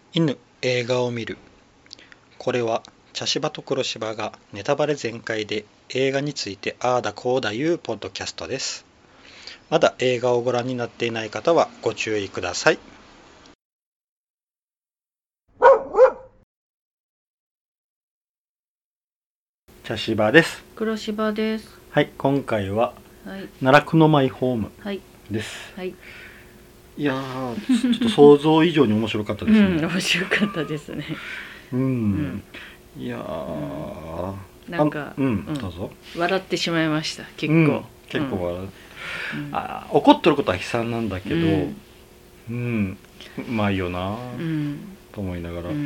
犬映画を見る。これは茶芝と黒芝がネタバレ全開で映画についてああだこうだいうポッドキャストです。まだ映画をご覧になっていない方はご注意ください。茶芝です。 黒芝です。 はい、今回ははい。 奈落のマイホームはい。 です。 はい。 いやー、ちょっと想像以上に面白かったですね。 面白かったですね。 いやー、 なんか、 どうぞ。 笑ってしまいました。結構。 結構笑う。怒ってることは悲惨なんだけど、うまいよなと思いながら。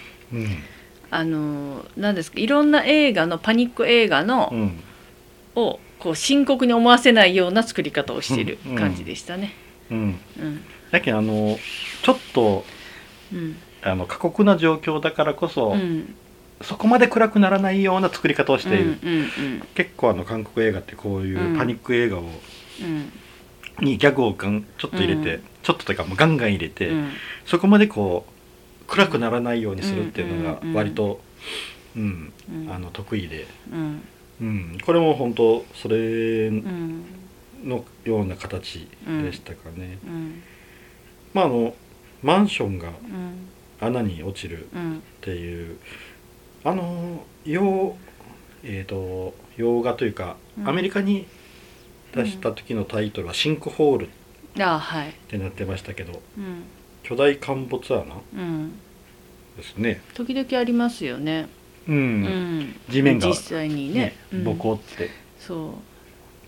なんですか、いろんな映画のパニック映画の、をこう深刻に思わせないような作り方をしている感じでしたね。 だけどちょっと、過酷な状況だからこそ、そこまで暗くならないような作り方をしている。結構韓国映画ってこういうパニック映画を、にギャグをちょっと入れて、ちょっとというかもうガンガン入れて、そこまでこう暗くならないようにするっていうのが割と得意で、これも本当それのような形でしたかね。マンションが穴に落ちるっていう洋画というか、アメリカに出した時のタイトルはシンクホールってなってましたけど、巨大陥没穴ですね。 時々ありますよね。 地面が実際にね、 ボコって。 そう。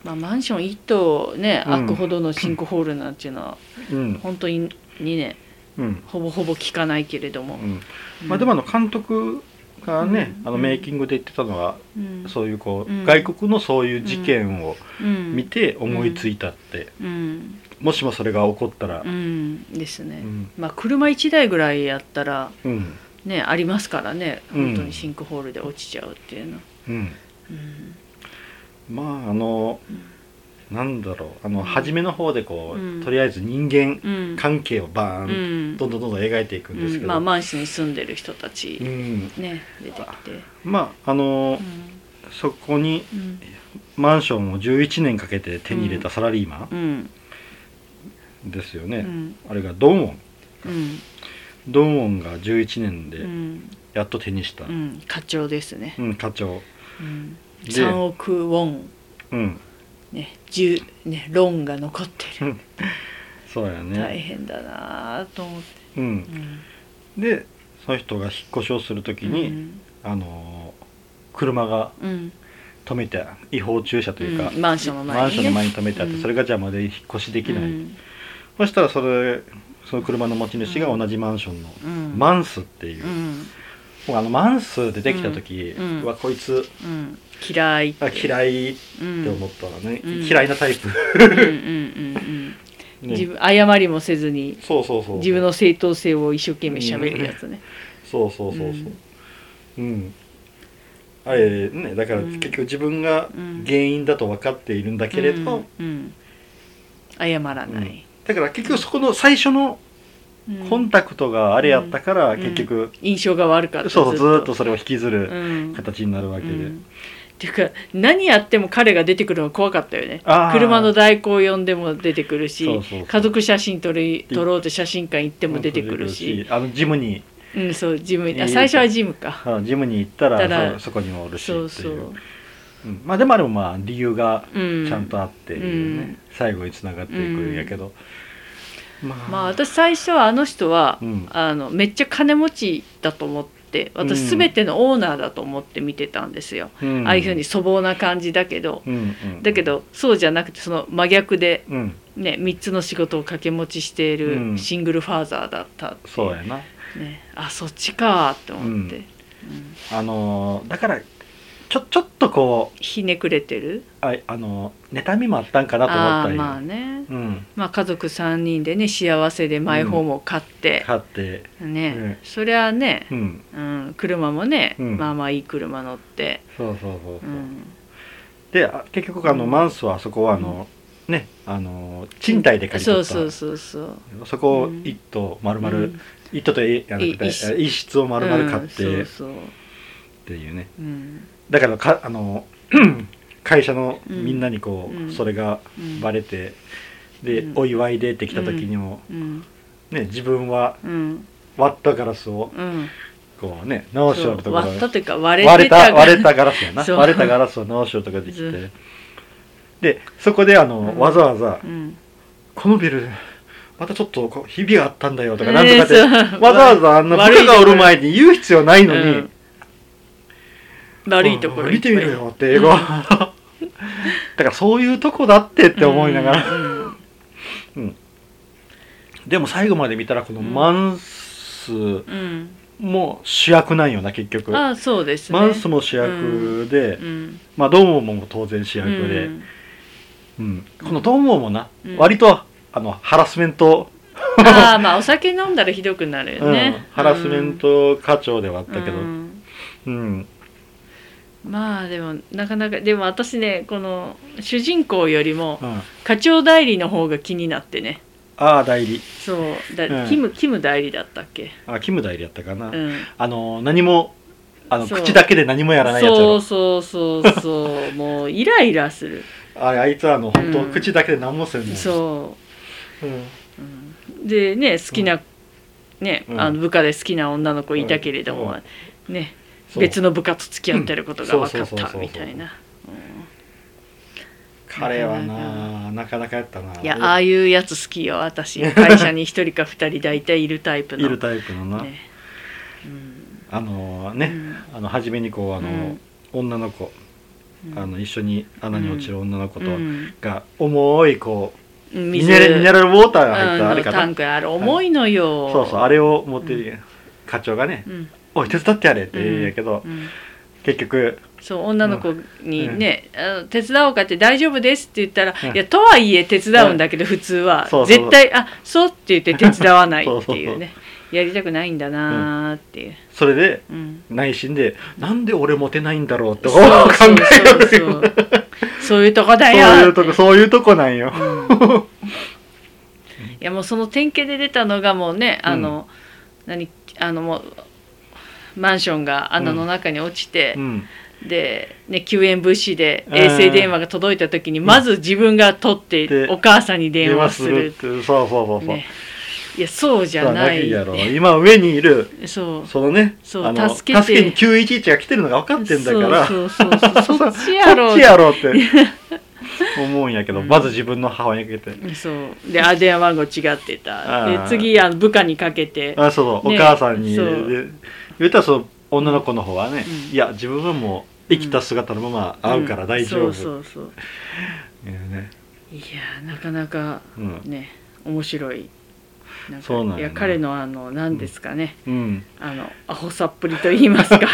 マンション一棟ね、開くほどのシンクホールなんていうのは、本当にね、ほぼほぼ聞かないけれども。 でも監督がね、メイキングで言ってたのは、そういうこう、外国のそういう事件を見て思いついたって、もしもそれが起こったら、 ですね。車1台ぐらいやったら、ね、ありますからね、本当にシンクホールで落ちちゃうっていうの。 なんだろう、初めの方でこう、とりあえず人間関係をバーンどんどん描いていくんですけど、 マンションに住んでる人たちね、出てきて、 そこにマンションを11年かけて手に入れたサラリーマンですよね。あれがドンウォンが11年でやっと手にした課長ですね。 課長 3億ウォンロンが残ってる。 そうやね。 大変だなと思って。 でその人が引っ越しをするときに、車が止めて、違法駐車というか、 マンションの前に止めてあって、それが邪魔で引っ越しできない。そしたらその車の持ち主が同じマンションのマンスっていう、マンスでできた時はこいつ嫌いって思ったらね、嫌いなタイプ。 自分謝りもせずに自分の正当性を一生懸命喋るやつね。 あれね、だから結局自分が原因だと分かっているんだけれど謝らない。 だから結局そこの最初のコンタクトがあれやったから結局印象が悪かった。 ずっとそれを引きずる形になるわけで。 っていうか、何やっても彼が出てくるのが怖かったよね。車の代行呼んでも出てくるし、家族写真撮ろうと写真館行っても出てくるし、 ジムにジムに最初はジムか。 ジムに行ったらそこにもおるしっていう。でもあれも理由がちゃんとあって最後につながっていくんやけど、 私最初はあの人はめっちゃ金持ちだと思って、私全てのオーナーだと思って見てたんですよ。ああいうふうに粗暴な感じだけど、そうじゃなくてその真逆で3つの仕事を掛け持ちしているシングルファーザーだったって。 そうやな。 そっちかって思って。 だからちょっとこうひねくれてる妬みもあったんかなと思ったり、 家族3人でね幸せでマイホームを買ってね、そりゃね、車もね、いい車乗って、 で結局マンスはそこはね賃貸で借り取った、そこを一棟丸々、一棟と一室を丸々買って、っていうね、だから会社のみんなにこう、それがバレて、でお祝いでってきた時にも、ね、自分は割ったガラスをこうね直しようとか、 割ったというか割れたガラスやな、割れたガラスを直しようとかできて、でそこでわざわざ、このビルまたちょっとひびがあったんだよとかなんとかってわざわざあんな部下がおる前に言う必要ないのに、 悪いところ見てみろよって英語、だからそういうとこだって思いながら、でも最後まで見たらこのマンスも主役なんよな結局。 そうですね、 マンスも主役で、まあドーモも当然主役で、このドーモもな、割とハラスメントまあお酒飲んだらひどくなるよね、 ハラスメント課長ではあったけど、 まあでもなかなか、でも私ねこの主人公よりも課長代理の方が気になってね。 代理、 そうキム代理だったっけ。 キム代理やったかな、何も口だけで何もやらないやつやろ。 そうもうイライラする。 あいつは本当口だけで何もせんねん。 でね、好きなね、部下で好きな女の子いたけれどもね、別の部下と付き合ってることが分かったみたいな。 彼はなかなかやったな。 いや、ああいうやつ好きよ私。会社に1人か2人大体いるタイプの。 いるタイプのな。初めにこう女の子、一緒に穴に落ちる女の子とが重いこうミネラルウォーターが入ったあれかな、 タンクあれ重いのよ。 そうあれを持ってる課長がね、おい手伝ってやれって言うんやけど、結局そう女の子にね、手伝おうかって大丈夫ですって言ったら、いやとはいえ手伝うんだけど普通は絶対そうって言って手伝わないっていうね、やりたくないんだなーっていう、 それで内心でなんで俺モテないんだろうって考える。 そういうとこだよ。 そういうとこなんよ。 いやもうその典型で出たのがもうね、もうマンションが穴の中に落ちて、で、ね、救援物資で衛星電話が届いた時にまず自分が取ってお母さんに電話するって。そう、いやそうじゃない。 今上にいるそのね、助けに911が来てるのが分かってんだから、 そっちやろうって思うんやけど、まず自分の母親にかけて、 そうで電話番号違ってた。で次部下にかけて、 お母さんに言ったら、その女の子の方はね、いや自分はもう生きた姿のまま会うから大丈夫。いやなかなかね面白い。 そうなんや。 いや彼の何ですかね、アホさっぷりと言いますか。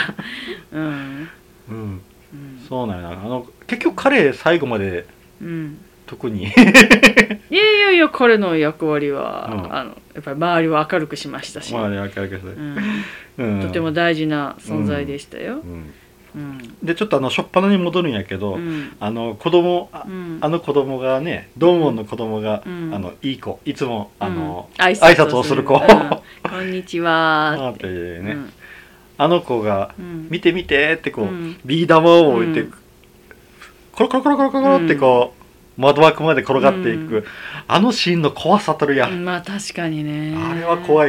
そうなんや。結局彼最後まで特にいや彼の役割はやっぱり周りを明るくしましたし、 周りを明るくしてとても大事な存在でしたよ。 でちょっと初っ端に戻るんやけど、子供がね、ドーモンの子供がいい子、いつも挨拶をする子、 こんにちはっていうね、あの子が見て見てってこうビー玉を置いてコロコロコロコロコロってこう窓枠まで転がっていくあのシーンの怖さたるや。 まあ確かにね。 あれは怖い。い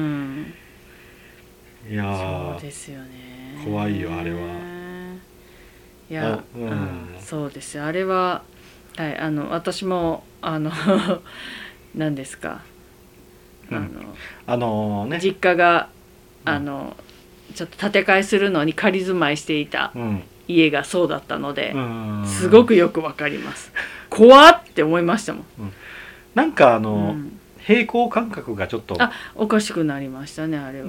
やそうですよね。 怖いよあれは。 いや、そうですよあれは、私も何ですか、実家がちょっと建て替えするのに仮住まいしていた家がそうだったので、すごくよくわかります。怖って思いましたもん。 なんか平行感覚がちょっとおかしくなりましたねあれは。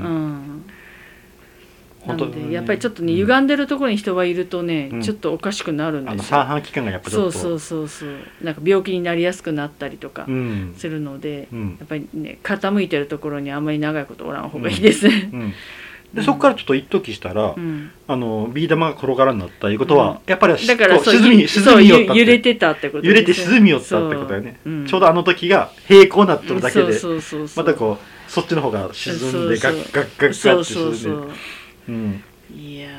なのでやっぱりちょっとね歪んでるところに人がいるとね、ちょっとおかしくなるんですよ。 三半規管がやっぱちょっとそうなんか病気になりやすくなったりとかするので、やっぱりね傾いてるところにあんまり長いことおらん方がいいですね。 でそこからちょっと一時したら、ビー玉が転がらんなったいうことは、やっぱりだから沈み寄ったって、 揺れてたってことですよ、 揺れて沈み寄ったってことだよね、ちょうどあの時が平行なっとるだけで、またこうそっちの方が沈んでガッガッガッガッって沈んで、 いや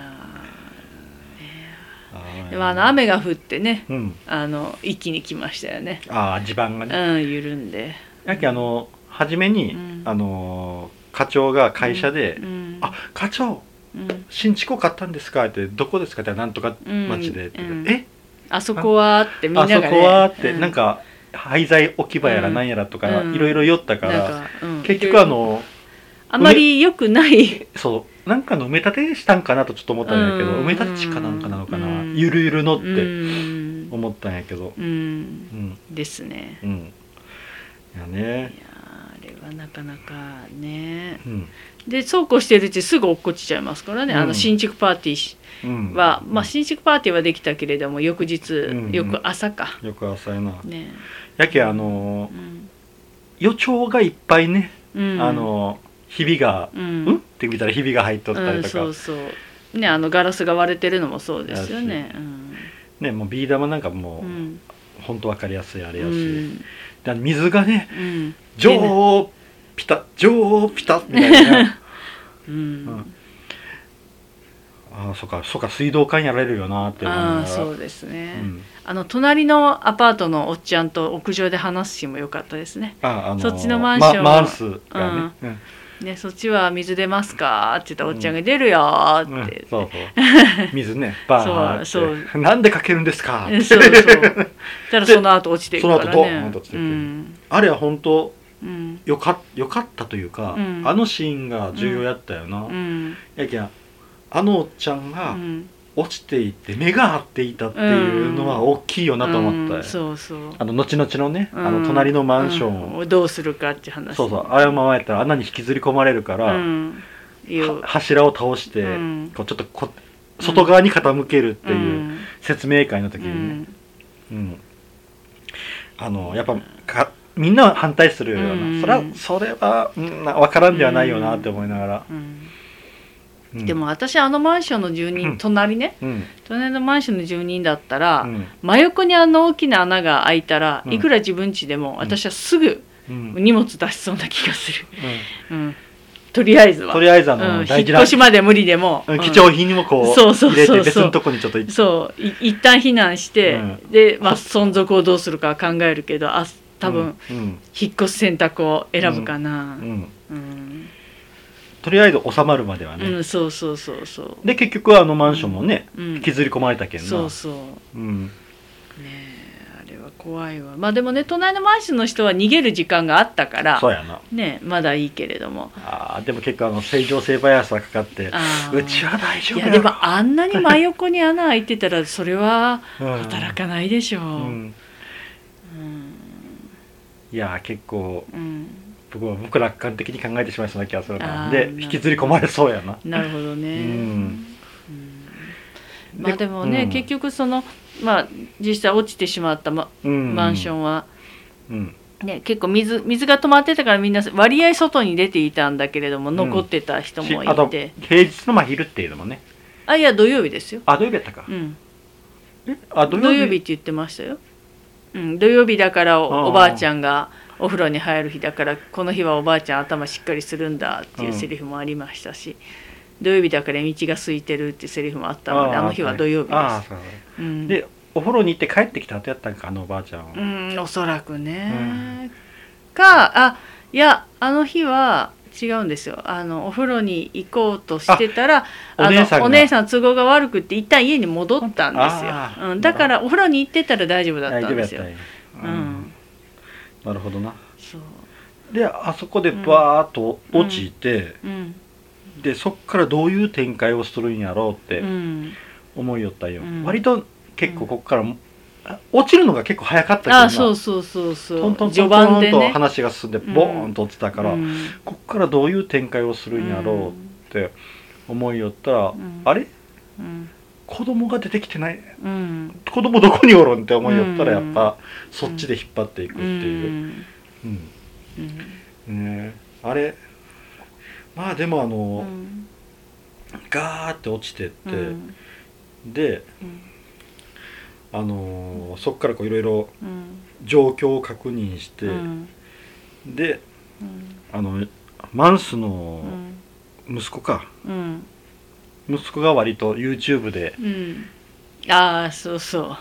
でも雨が降ってね、一気に来ましたよね。 地盤がね、 緩んで。 やけ初めに、課長が会社で「課長、新築買ったんですか?」って「どこですか?」って「なんとか町で」って「えあそこは?」ってみんながね、 あそこはってなんか廃材置き場やらなんやらとかいろいろ寄ったから、結局あまり良くないそうなんかの埋め立てしたんかなとちょっと思ったんやけど、埋め立ちかなんかなのかな、ゆるゆるのって思ったんやけど、 ですね。 いやね、 あれはなかなかね、でそうこうしてるうちすぐ落っこちちゃいますからね、新築パーティーは、新築パーティーはできたけれども翌日、翌朝か、 翌朝やな、やけ予兆がいっぱいね、ひびがって見たらひびが入っとったりとか、 そうそうね、ガラスが割れてるのもそうですよね。 ね、もうビー玉なんかもう本当分かりやすいあれやし、水がね、ジョーピタジョーピタみたいな、そうか水道管やられるよなって思いながら。 そうですね、隣のアパートのおっちゃんと屋上で話す日も良かったですね。そっちのマンションマウスがね、そっちは水出ますかって言ったらおっちゃんが出るよってそう水ねバーってなんでかけるんですかって、 そうただその後落ちていくからね、その後ドーンと落ちていく、 あれは本当よかったというか、あのシーンが重要やったよな。やけんおっちゃんが落ちていって目が合っていたっていうのは大きいよなと思った。 そうそう、 後々のね、隣のマンションをどうするかって話。 そうあれをままやったら穴に引きずり込まれるから、柱を倒してこうちょっと外側に傾けるっていう説明会の時にね、やっぱみんな反対するような、それは分からんではないよなって思いながら。 でも私マンションの住人、隣のマンションの住人だったら、真横に大きな穴が開いたら、いくら自分家でも私はすぐ荷物出しそうな気がする。とりあえずは引っ越しまで無理でも貴重品にもこう入れて別のとこにちょっと一旦避難して、で存続をどうするか考えるけど、多分引っ越す選択を選ぶかな。 とりあえず収まるまではね。 そうで結局マンションもね引きずり込まれたけんな。ねえ、あれは怖いわ。でもね、隣のマンションの人は逃げる時間があったからそうやな、 ね、まだいいけれども、 でも結構正常性バイアスがかかってうちは大丈夫やろ。 いやでもあんなに真横に穴開いてたらそれは働かないでしょう。 いや結構僕楽観的に考えてしまいそうな気がするので、引きずり込まれそうやな。 なるほどね。でもね、結局実際落ちてしまったマンションは結構水が止まってたからみんな割合外に出ていたんだけれども、残ってた人もいて、 平日の真昼っていうのもね。 いや土曜日ですよ。 土曜日やったか。 土曜日って言ってましたよ。土曜日だからおばあちゃんがお風呂に入る日だから、この日はおばあちゃん頭しっかりするんだっていうセリフもありましたし、土曜日だから道が空いてるっていうセリフもあったので、あの日は土曜日です。 でお風呂に行って帰ってきた後やったんか、おばあちゃんは。 おそらくね。いやあの日は違うんですよ。お風呂に行こうとしてたらお姉さん都合が悪くって一旦家に戻ったんですよ。だからお風呂に行ってたら大丈夫だったんですよ。 なるほどな。であそこでバーッと落ちて、でそっからどういう展開をするんやろうって思いよったよ。割と結構こっから落ちるのが結ってけど、 そうトントントントンと話が進んでボーンと落ちたから、こっからどういう展開をするんやろうって思いよったら、あれ子供が出てきてない、子供どこにおるんって思いよったら、やっぱそっちで引っ張っていくっていう、あれでもガーって落ちてって、で、そっからこういろいろ状況を確認して、で、マンスの息子か、息子が割と YouTube で、 ああそうそう、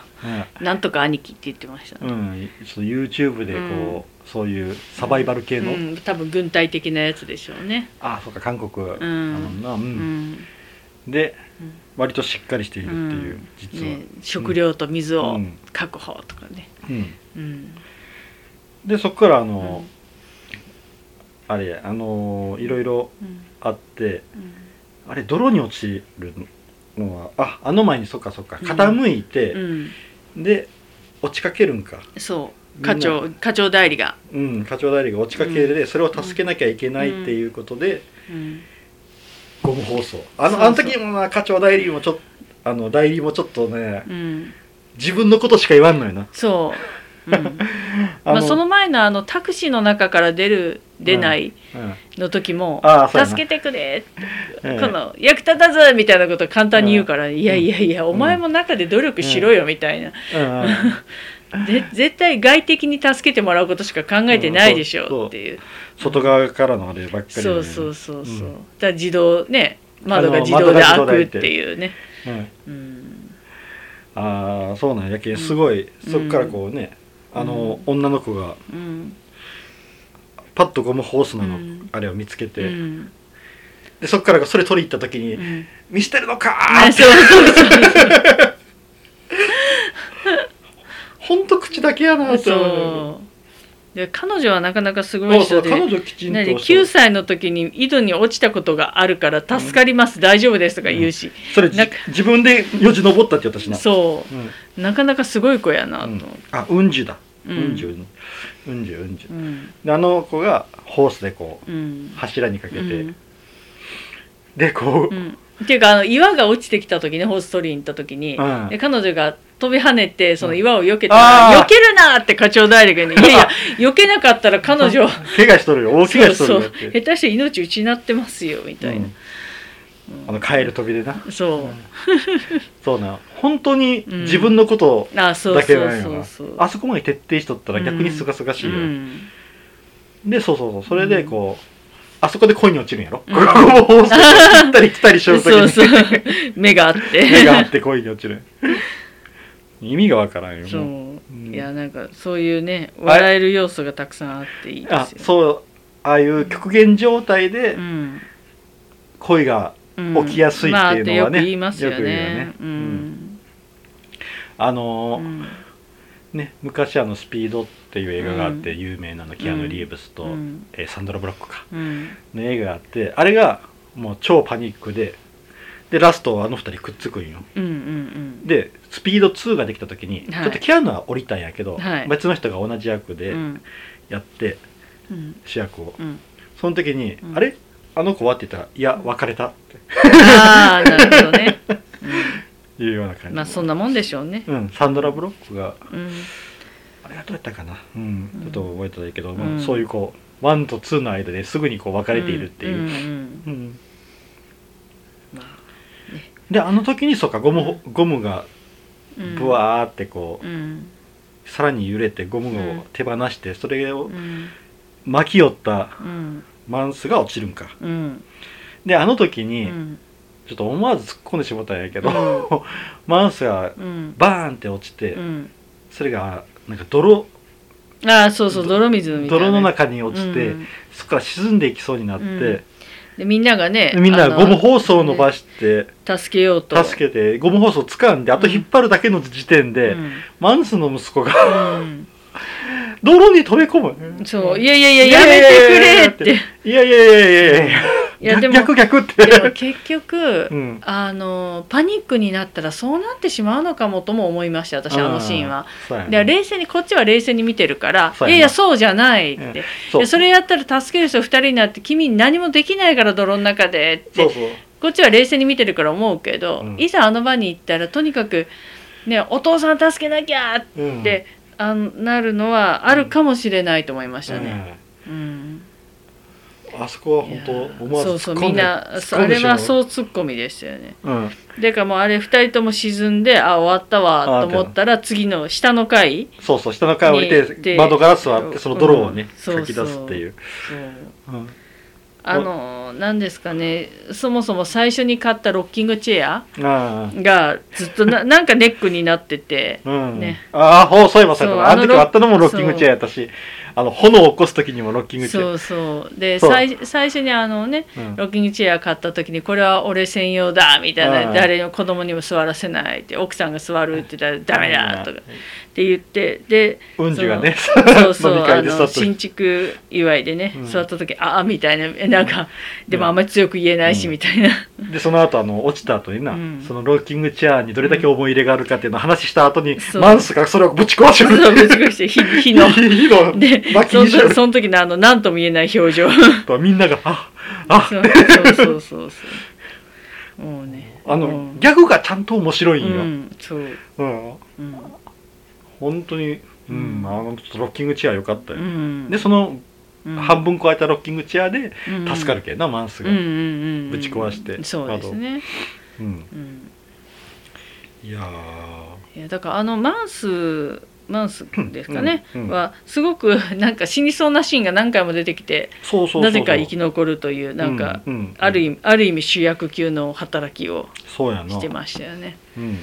なんとか兄貴って言ってましたね。 ちょっと YouTube でこう、そういうサバイバル系の、 多分軍隊的なやつでしょうね。 ああそうか、韓国で、割としっかりしているっていう、実は、 食料と水を確保とかね。 でそこからあれいろいろあって、あれ泥に落ちるのはあの前にそっか傾いて、で落ちかけるんか。 そう課長代理が課長代理が落ちかけで、それを助けなきゃいけないっていうことで、ゴム包装あの時もな、課長代理もちょっと代理もちょっとね、自分のことしか言わんのよな。 そう、その前のタクシーの中から出ないの時も「助けてくれ」って「この役立たず」みたいなことを簡単に言うから「いやお前も中で努力しろよ」みたいな。絶対外的に助けてもらうことしか考えてないでしょっていう、 外側からのあればっかり、 そうだ自動ね、窓が自動で開くっていうね。 ああそうなんやけん、すごいそっからこうね、女の子がパッとゴムホースのあれを見つけて、でそっからそれ取り行った時に「見捨てるのか!」ってほんと口だけやなって思う。 で彼女はなかなかすごい人で、 彼女きちんと 9歳の時に井戸に落ちたことがあるから助かります、大丈夫ですとか言うし、 それ自分でよじ登ったって言ったしな。 そう、なかなかすごい子やなと思って。 うんじゅだ、うんじゅで子がホースでこう、柱にかけて、でこう、 っていうか岩が落ちてきた時ね、ホース取りに行った時に、で彼女が飛び跳ねてその岩を避けたら「避けるな!」って課長代理が言うに「いやいや避けなかったら彼女怪我しとるよ、大怪我しとるよ」って下手して命失ってますよみたいな、 カエル飛びでな、 そうな、本当に自分のことだけなんよな。あそこまで徹底しとったら逆にすがすがしいよ。でそれでこうあそこで恋に落ちるんやろ、行ったり来たりしようときに目があって恋に落ちる。意味がわからんよ。 いやなんかそういうね、笑える要素がたくさんあっていいですよ。 そう、ああいう極限状態で恋が起きやすいっていうのはね、 よく言いますよね。 昔スピードっていう映画があって、有名なキアヌ・リーブスとサンドラ・ブロックかの映画があって、あれがもう超パニックでラスト2人くっつくんよ。でスピード2ができた時に、ちょっとキアヌは降りたんやけど、別の人が同じ役でやって主役を、その時に「あれあの子は?」って言ったら「いや別れた」ってああなるほどねいうような感じ。 そんなもんでしょうね。 サンドラ・ブロックがあれはどうやったかな、ちょっと覚えてないけど、そういうこう1と2の間ですぐにこう別れているっていう。であの時にそうか、ゴムがブワーってこう、さらに揺れてゴムを手放して、それを巻き寄ったマンスが落ちるんか。であの時にちょっと思わず突っ込んでしまったんやけど、マンスがバーンって落ちて、それがなんか泥水みたいな、 泥の中に落ちて、そこから沈んでいきそうになって、 でみんながゴムホースを伸ばして助けてゴムホースを掴んで、あと引っ張るだけの時点で、マンスの息子が泥に飛び込む。 そう、いややめてくれって。 いや逆って。 でも結局パニックになったらそうなってしまうのかもとも思いました、私シーンは。で冷静にこっちは冷静に見てるから、いやそうじゃないって。それやったら助ける人2人になって君何もできないから泥の中でって。こっちは冷静に見てるから思うけど、いざあの場に行ったらとにかくね、お父さん助けなきゃってなるのはあるかもしれないと思いましたね。 あそこは本当思わずそうみんなあれはそうツッコミでしたよね。でかもうあれ2人とも沈んで終わったわと思ったら次の下の階下の階降りて窓ガラス座ってその泥をねかき出すっていう。 何ですかね、そもそも最初に買ったロッキングチェアがずっとなんかネックになってて、ね、 そういえばあの時あったのもロッキングチェアやったし、炎を起こす時にもロッキングチェアで最初にロッキングチェア買った時にこれは俺専用だみたいな、誰の子供にも座らせないって奥さんが座るって言ったらダメだとかって言って、でうんじがね新築祝いでね、座った時みたいな、なんかでもあんまり強く言えないしみたいな、 でその後落ちた後にそのロッキングチェアにどれだけ思い入れがあるかっていうのを話した後に、マンスがそれをぶち壊してるぶち壊して火のでその時の何とも言えない表情みんながそうもうねギャグがちゃんと面白いんよ。本当にロッキングチェア良かったよ。でその半分超えたロッキングチェアで助かるけどな、マンスがぶち壊してそうですね。 いやだからマンスですかね、はすごくなんか死にそうなシーンが何回も出てきて、なぜか生き残るというなんかある意味主役級の働きをしてましたよね。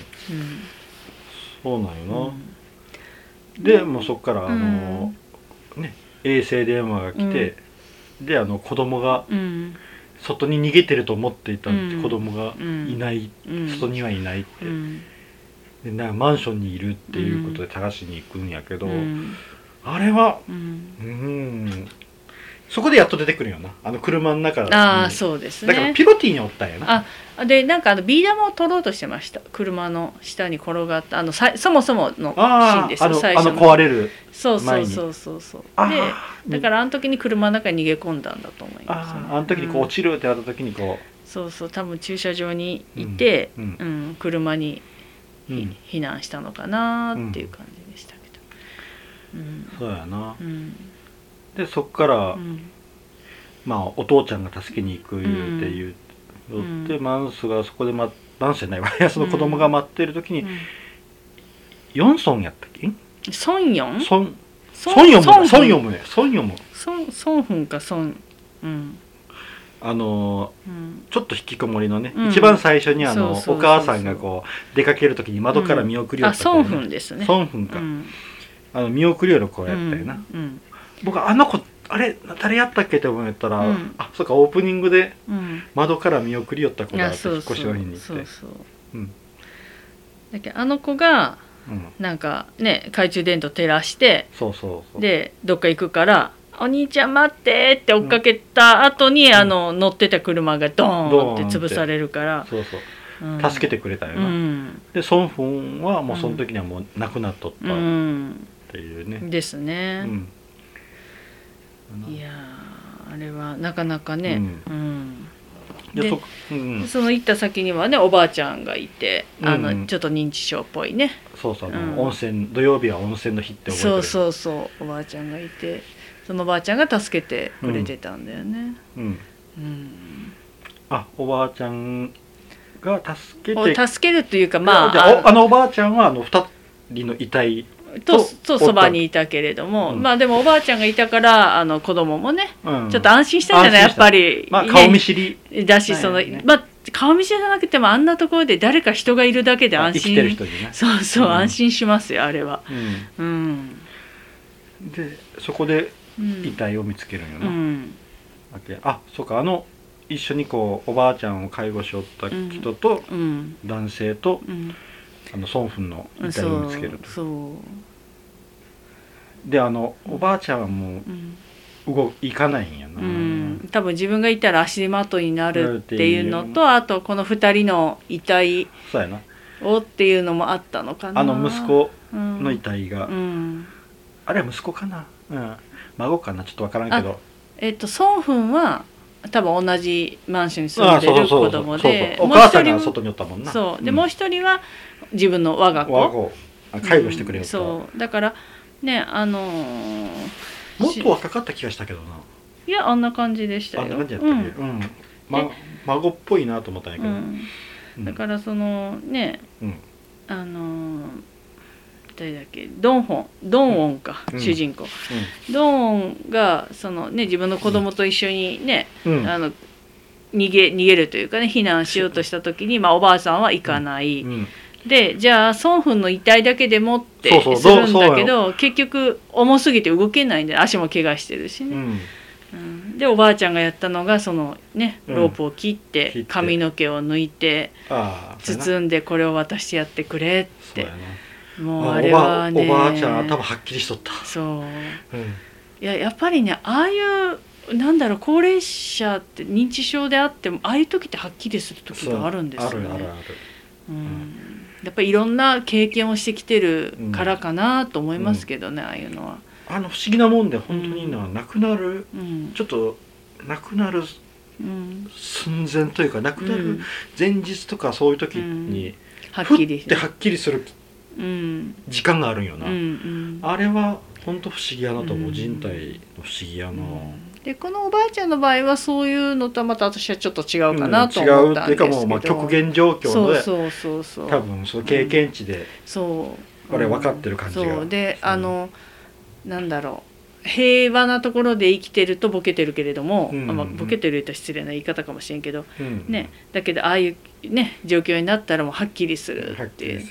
そうなんよな。でもうそこから衛星電話が来て、で子供が外に逃げてると思っていた子供がいない、外にはいないって。でマンションにいるっていうことで探しに行くんやけど、あれはそこでやっと出てくるよな、車の中に。そうですね。 だからピロティにおったんやな。 でなんかビー玉を取ろうとしてました。車の下に転がったそもそものシーンですよ、最初の壊れる前に。そうでだからあの時に車の中に逃げ込んだんだと思います。 あの時に落ちるってなった時に多分駐車場にいて、車に避難したのかなっていう感じでしたけど。 そうやな。でそっからお父ちゃんが助けに行くって言って、マンスがそこでマンスじゃないわその子供が待ってる時に、ヨンソンやったっけ？ ソンヨン？ ソンヨムかソンヨム。 ソンフンかソン。 ちょっと引きこもりのね、一番最初にお母さんが出かける時に窓から見送りよったソンフンですね。 ソンフンか。見送りよる子やったよな。僕あの子あれ誰やったっけって思ったら、そうかオープニングで窓から見送りよった子が引っ越しの日に行って。 だけどあの子がなんかね懐中電灯照らしてでどっか行くから「お兄ちゃん待って!」って追っかけた後に乗ってた車がドーンって潰されるから助けてくれたよな。でソンフンはもうその時にはもう亡くなっとったっていうね。 ですね。いやあれはなかなかね。でその行った先にはねおばあちゃんがいてちょっと認知症っぽいね。 温泉土曜日は温泉の日って覚えてる。 そうおばあちゃんがいて、そのおばあちゃんが助けてくれてたんだよね。 おばあちゃんが助けるというかおばあちゃんは2人の遺体とそばにいたけれども、でもおばあちゃんがいたから子供もね、ちょっと安心したんじゃない、やっぱり、 顔見知りだし、顔見知りじゃなくてもあんなところで誰か人がいるだけで安心、 生きてる人にね、 安心しますよあれは。 でそこで遺体を見つけるんよな。そうか一緒におばあちゃんを介護しよった人と男性とソンフンの遺体を見つけると。でおばあちゃんはもう行かないんやな。 多分自分がいたら足元になるっていうのと、あとこの2人の遺体をっていうのもあったのかな。 息子の遺体が、あれは息子かな、孫かな、ちょっと分からんけど、 ソンフンは多分同じマンションに住んでる子供で、 お母さんが外におったもんな。 でもう一人は自分の我が子介護してくれよだからね、 もっと若かった気がしたけどな。 いやあんな感じでしたよ。 あんな感じやったっけ、うん孫っぽいなと思ったんやけど、 だからそのね、誰だっけ、ドンオンか、主人公、ドンオンがそのね自分の子供と一緒にね、逃げるというかね避難しようとした時に、おばあさんは行かない、でじゃあソンフンの遺体だけでもってするんだけど、結局重すぎて動けないんで、足も怪我してるしね、でおばあちゃんがやったのがそのねロープを切って髪の毛を抜いて包んで、これを渡してやってくれって。もうあれはね、 おばあちゃん頭はっきりしとった。 そう、やっぱりね、ああいうなんだろう、高齢者って認知症であってもああいう時ってはっきりする時があるんですよね。やっぱりいろんな経験をしてきてるからかなと思いますけどね、ああいうのは。 不思議なもんで本当に亡くなる、ちょっと亡くなる寸前というか、亡くなる前日とかそういう時にはっきりする時間があるんよな。あれは本当不思議やなと思う、人体の不思議やな。 でこのおばあちゃんの場合はそういうのとはまた私はちょっと違うかなと思ったんですけど、違うっていうかもう極限状況で多分その経験値でこれ分かってる感じが。 そうでなんだろう、平和なところで生きてるとボケてるけれども、ボケてると失礼な言い方かもしれんけど、ね、だけどああいうね状況になったらもうはっきりするっていう、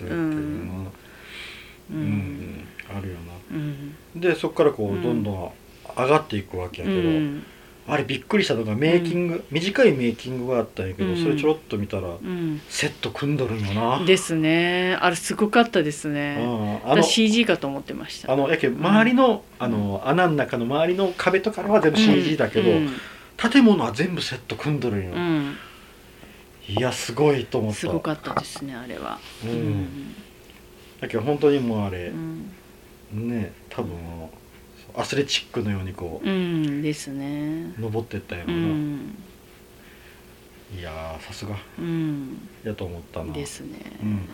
あるよな。でそこからこうどんどん上がっていくわけやけど、あれびっくりしたのがメイキング、短いメイキングがあったんやけど、それちょろっと見たらセット組んどるんよな。 ですね、あれすごかったですね。私 CG かと思ってました。 やけ周りの穴の中の周りの壁とかは全部 CG だけど、建物は全部セット組んどるんよ。いやすごいと思った。 すごかったですねあれは。 だけど本当にもうあれね、多分アスレチックのようにこうですね、 登ってったような、いやさすがやと思ったな。 ですね。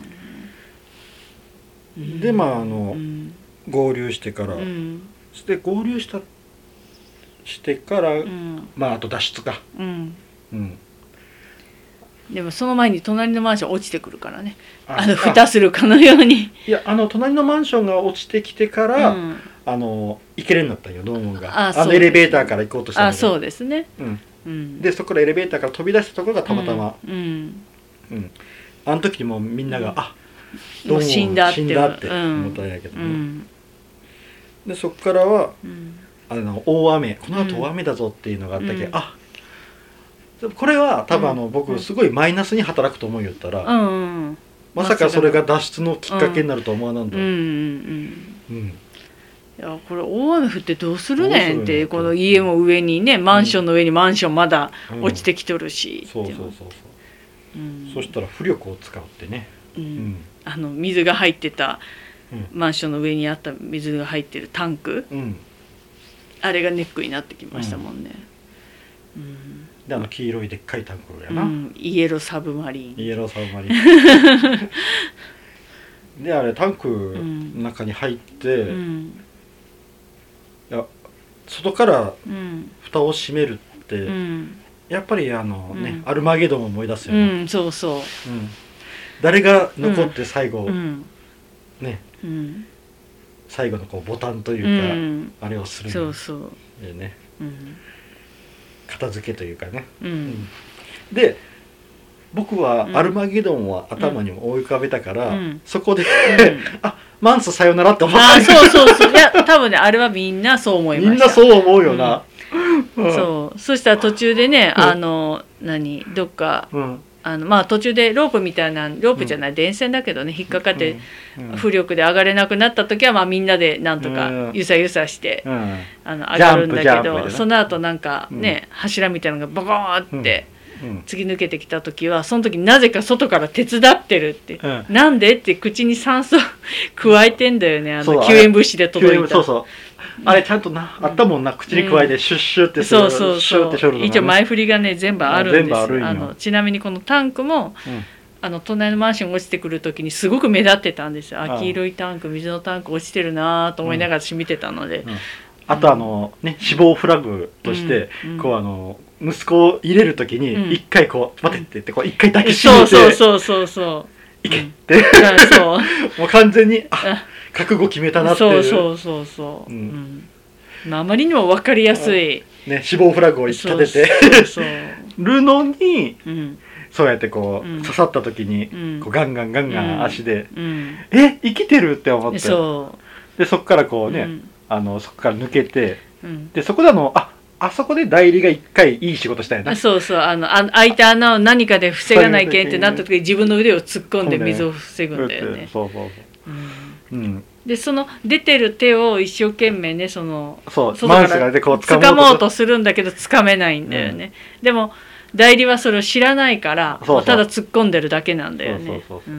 で合流してから、そして合流してから、あと脱出か。 でもその前に隣のマンション落ちてくるからね、蓋するかのように。 いや隣のマンションが落ちてきてから、行けるようになったんよ、ドームが。エレベーターから行こうとしたので。 そうですね。 でそこからエレベーターから飛び出したところがたまたま、あの時にもうみんながもう死んだって思ったんやけどね。でそこからは大雨、この後大雨だぞっていうのがあったけど、これは多分僕すごいマイナスに働くと思うよったら、まさかそれが脱出のきっかけになると思わなんだ。 いやこれ大雨降ってどうするねんって、この家も上にね、マンションの上にマンションまだ落ちてきとるし、 そしたら浮力を使ってね、 水が入ってたマンションの上にあった水が入ってるタンク、あれがネックになってきましたもんね。 で黄色いでっかいタンクやな、 イエローサブマリン。 であれタンクの中に入って、外から蓋を閉めるって、やっぱりアルマゲドンを思い出すよね。 そうそう、 誰が残って最後、最後のこうボタンというか、あれをするでね、片付けというかね。で僕はアルマゲドンを頭に思い浮かべたから、そこでマンスさよならって思った。 そういや多分ねあれはみんなそう思いました。 みんなそう思うよな。 そしたら途中でねどっか途中でロープみたいな、ロープじゃない電線だけどね引っかかって浮力で上がれなくなった時はみんなでなんとかゆさゆさして上がるんだけど、その後なんかね柱みたいなのがバコーンって突き抜けてきた時は、その時なぜか外から手伝ってるって、なんでって口に酸素加えてんだよね、救援物資で届いた。 あれちゃんとあったもんな、口に加えてシュッシュってする。 そう一応前振りがね全部あるんです。ちなみにこのタンクも隣のマンション落ちてくる時にすごく目立ってたんですよ。黄色いタンク、水のタンク落ちてるなと思いながら私見てたので、 あと死亡フラグとして、こう息子を入れる時に一回こう待てって言ってこう一回抱きしめて、 そういけって、もう完全に覚悟決めたなっていう。 そう、あまりにも分かりやすい、 死亡フラグを立ててるのに、そうやってこう刺さった時にこうガンガン足で生きてるって思って、でそこからこうねそこから抜けて、でそこであそこで代理が一回いい仕事したよな。 そう開いた穴を何かで防がないけんってなった時に自分の腕を突っ込んで水を防ぐんだよね。でその出てる手を一生懸命ね外から掴もうとするんだけど掴めないんだよね。でも代理はそれを知らないからただ突っ込んでるだけなんだよね。 そ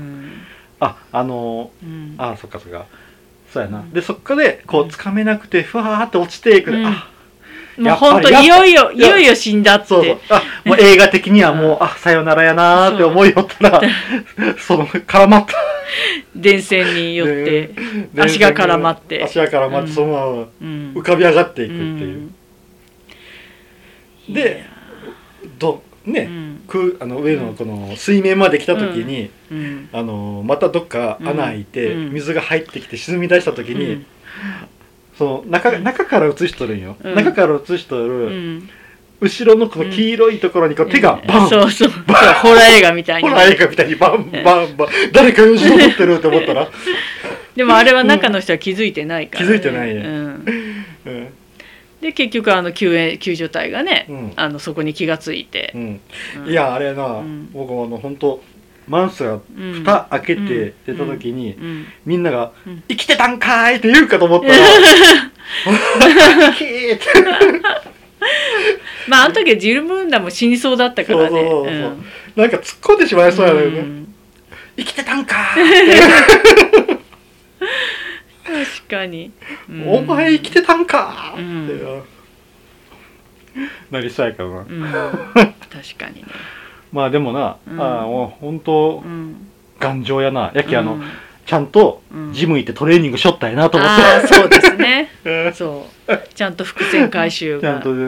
っかそうやな。でそっかでこう掴めなくてふわーって落ちていく。 もう本当いよいよ死んだって。 もう映画的にはもうさよならやなーって思いよったら絡まった電線によって足が絡まってそのまま浮かび上がっていくっていう。で上のこの水面まで来た時にまたどっか穴開いて水が入ってきて沈み出した時に中から映しとるんよ。中から映しとる後ろのこの黄色いところにこう手がバン、 ホラー映画みたいにバン誰かよじ登ってるって思ったらでもあれは中の人は気づいてないから、 気づいてないね。 で結局救助隊がねそこに気がついて、 いやあれな、僕本当マンスが蓋開けて出た時にみんなが「生きてたんかーい!」って言うかと思ったらキーってあの時はジル・ムーンダも死にそうだったからね。 なんか突っ込んでしまいそうやよね。生きてたんかーって確かに、 お前生きてたんかーってなりそうやからな。 確かにね。 まあでもな、もう本当頑丈やな。やけちゃんとジム行ってトレーニングしょったんやなと思って。 そうですね。ちゃんと伏線回収が。 ちゃんと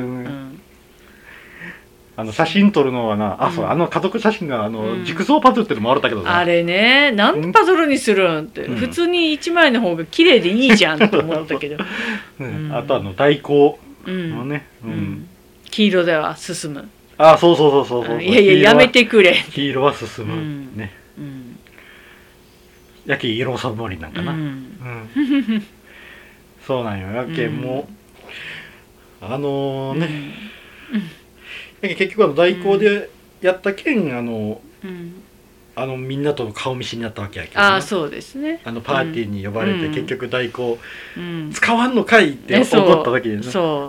写真撮るのはな、家族写真がジグソーパズルってのもあるんだけどね。あれね、なんでパズルにするんって、普通に1枚の方が綺麗でいいじゃんと思ったけど。 あと代行のね、 黄色では進む。 そういややめてくれ。 黄色は進むね。やけイエローサブマリンなんかな。そうなんよ。やけもう結局代行でやったけんみんなとの顔見知りになったわけやけど、 そうですね。 パーティーに呼ばれて結局代行使わんのかいって怒った時にね。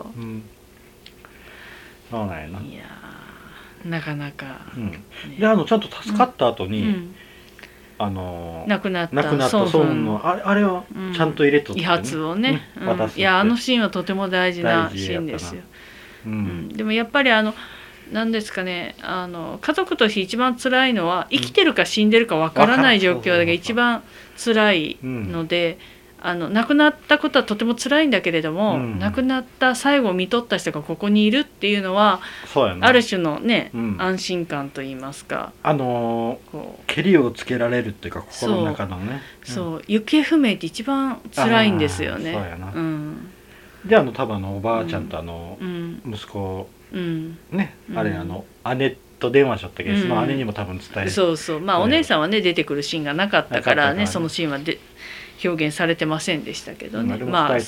そうなんやな。 いやなかなか。 でちゃんと助かった後に亡くなったソンのあれをちゃんと入れとって遺髪をね。いやシーンはとても大事なシーンですよ。でもやっぱり何ですかね、家族として一番辛いのは生きてるか死んでるかわからない状況が一番辛いので。亡くなったことはとても辛いんだけれども、亡くなった最後を見とった人がここにいるっていうのはある種のね、安心感といいますか、 けりをつけられるっていうか心の中のね、 行方不明って一番辛いんですよね。 で多分おばあちゃんと息子ね、あれ姉と電話しちゃったけど、その姉にも多分伝える。 お姉さんはね出てくるシーンがなかったからね、そのシーンは表現されてませんでしたけどね。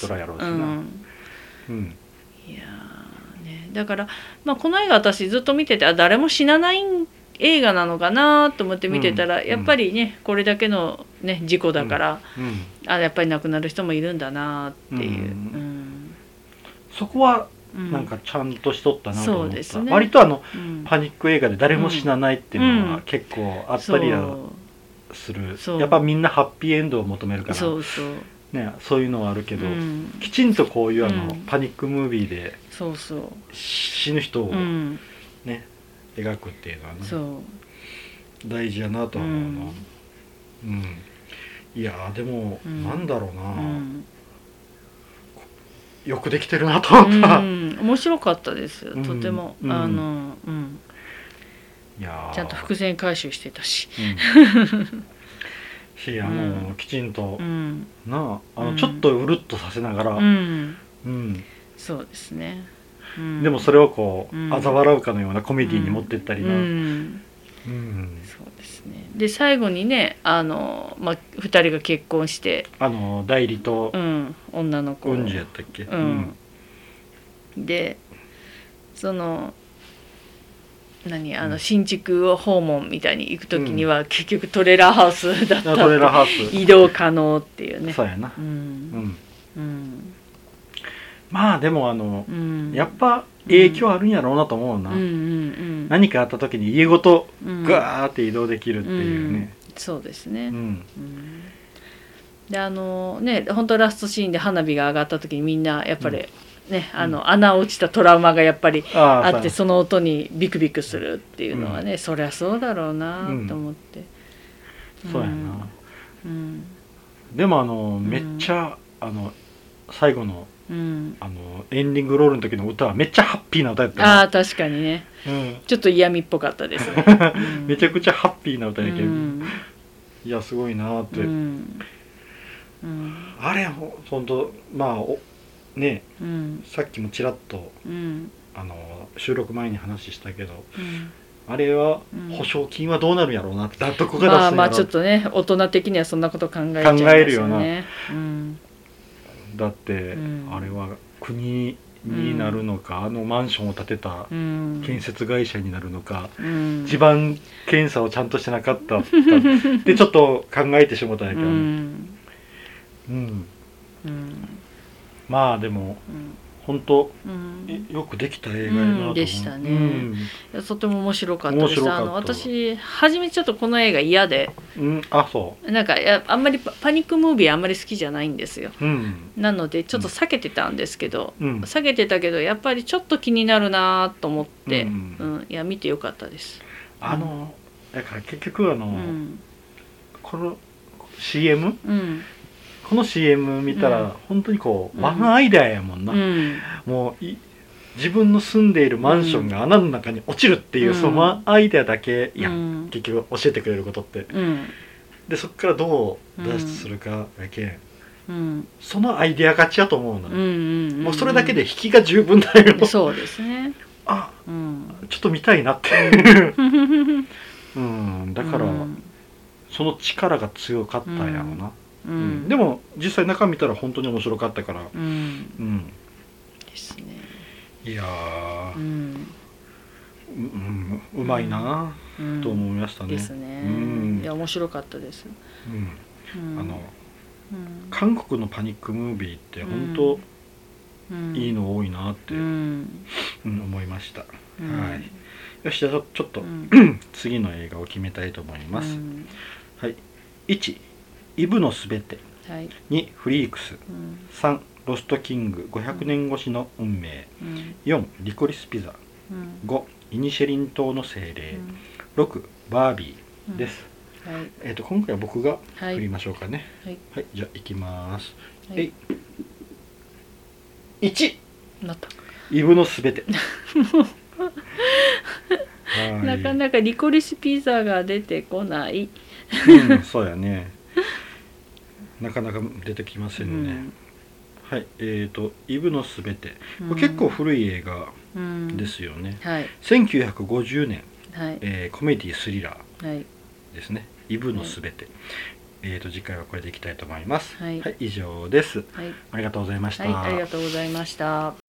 だからこの映画私ずっと見てて誰も死なない映画なのかなと思って見てたら、やっぱりねこれだけのね事故だから、やっぱり亡くなる人もいるんだなっていう。 そこはなんかちゃんとしとったなと思った。割とパニック映画で誰も死なないっていうのは結構あったりはする。やっぱみんなハッピーエンドを求めるからそういうのはあるけど、きちんとこういうパニックムービーで死ぬ人をね描くっていうのはね大事やなとは思うな。いやでもなんだろうな、 よくできてるなと思った。 面白かったですとても、いやちゃんと伏線回収してたし、 きちんと、なちょっとうるっとさせながら、 そうですね、 でもそれをこう嘲笑うかのようなコメディに持ってったりな、 そうですね。で最後にね2人が結婚して代理と、 女の子うんじやったっけ、 でその新築訪問みたいに行く時には、結局トレーラーハウスだったトレーラーハウス移動可能っていうね。 そうやな。まあでもやっぱ影響あるんやろうなと思うな。何かあった時に家ごとガーって移動できるっていうね。 そうですね。で本当ラストシーンで花火が上がった時にみんなやっぱりね穴落ちたトラウマがやっぱりあって、その音にビクビクするっていうのはね、そりゃそうだろうなと思って。 そうやな。でもめっちゃ最後のエンディングロールの時の歌はめっちゃハッピーな歌やったな。 確かにね、ちょっと嫌味っぽかったですね。 めちゃくちゃハッピーな歌やけど、いやすごいなって、あれ本当ね、さっきもちらっと収録前に話したけど、あれは保証金はどうなるんやろうなって、どこが出すんやろう。 まあちょっとね大人的にはそんなこと考えちゃいますよね。 だって、あれは国になるのか、マンションを建てた建設会社になるのか、地盤検査をちゃんとしてなかったってちょっと考えてしまったんやけど、まあでも、本当、よくできた映画やなと思う。 でしたね。とても面白かったです。私初めちょっとこの映画嫌で、 そうなんかあんまりパニックムービーあんまり好きじゃないんですよ。なのでちょっと避けてたんですけど、避けてたけどやっぱりちょっと気になるなと思って、いや見てよかったです。 だから結局この CM、この CM 見たら本当にこうワンアイデアやもんな。もう自分の住んでいるマンションが穴の中に落ちるっていう、そのワンアイデアだけやん、結局教えてくれることって。でそっからどう脱出するかやけん、そのアイデア勝ちやと思うな。もうそれだけで引きが十分だよ。 そうですね。 ちょっと見たいなって。だからその力が強かったんやろうな。でも実際中見たら本当に面白かったから、 ですね。 いやうまいなと思いましたね。 ですね。いや面白かったです。 韓国のパニックムービーって本当いいの多いなって思いました。はい。よし、じゃあちょっと次の映画を決めたいと思います。はい。1、イブのすべて。2、フリークス。3、ロストキング500年越しの運命。4、リコリスピザ。5、イニシェリン島の精霊。6、バービーです。今回は僕が振りましょうかね。はい、じゃあいきます。1、イブのすべて。 なかなかリコリスピザが出てこない。 そうやね。なかなか出てきませんね。はい、イブのすべて。これ結構古い映画ですよね。1950年、コメディスリラーですね。イブのすべて。次回はこれでいきたいと思います。はい、以上です。ありがとうございました。 ありがとうございました。